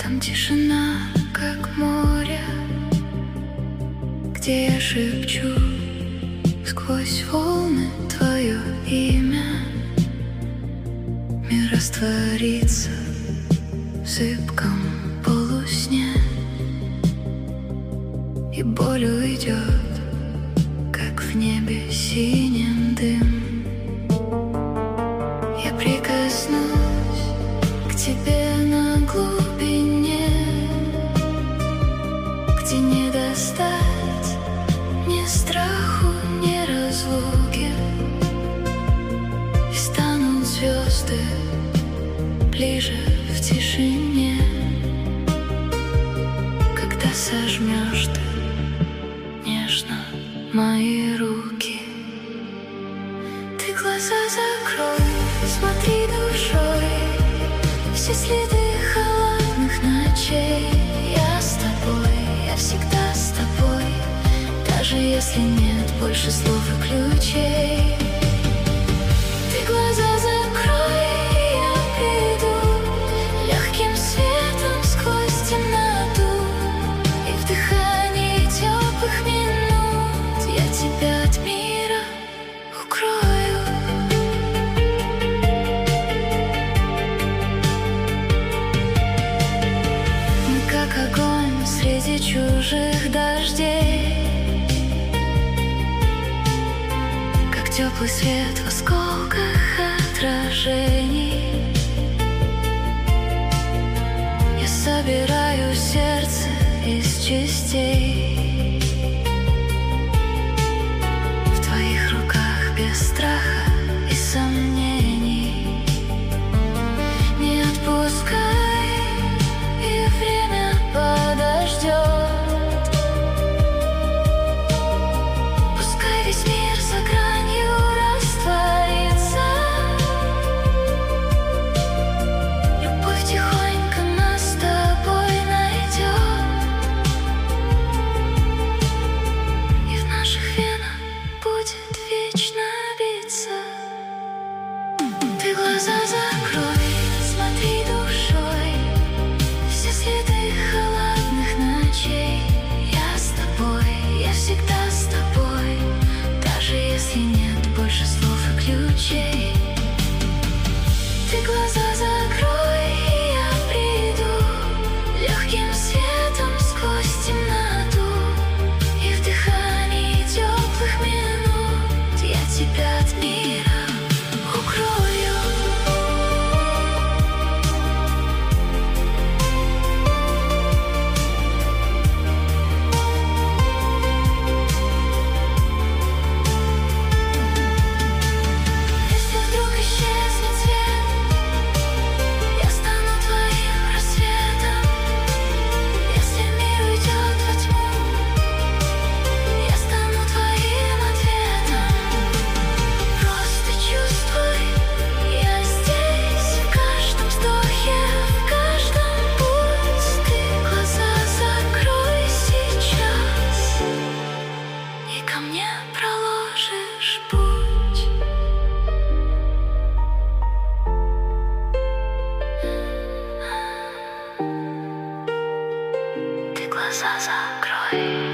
Там тишина, как море, где я шепчу сквозь волны твое имя. Мир растворится в зыбком полусне, и боль уйдет, как в небе синим дым. Я прикоснусь к тебе на глубине, где не достать ни страху, ни разлуки. И станут звезды ближе в тишине, когда сожмешь ты нежно мои руки. Ты глаза закрой, смотри душой, все следы холодных ночей. Я с тобой, я всегда с тобой, даже если нет больше слов и ключей. Ты глаза закрой, и я приду легким светом сквозь темноту, и в дыхании теплых минут я тебя от мира укрою. Мы как огонь среди чужих дождей, как теплый свет в осколках отражений. Я собираю сердце из частей в твоих руках без страха и сомнений. Не отпускай, и время подождет. Пускай весь мир за гранью растворится, любовь тихонько нас с тобой найдет, и в наших венах будет вечно биться. Ты глаза закрой, смотри душой, все следы холодных ночей. Я с тобой, я всегда с тобой, даже если нет больше слов и ключей. Ты глаза закрой, и я приду легким светом сквозь темноту, и в дыхании теплых минут я тебя от мира укрою. Если вдруг исчезнет свет, я стану твоим рассветом. Если мир уйдет во тьму, я стану твоим ответом. Просто чувствуй, я здесь в каждом вздохе, в каждом путь. Ты глаза закрой сейчас, и ко мне проложишь путь. Ты глаза закрой.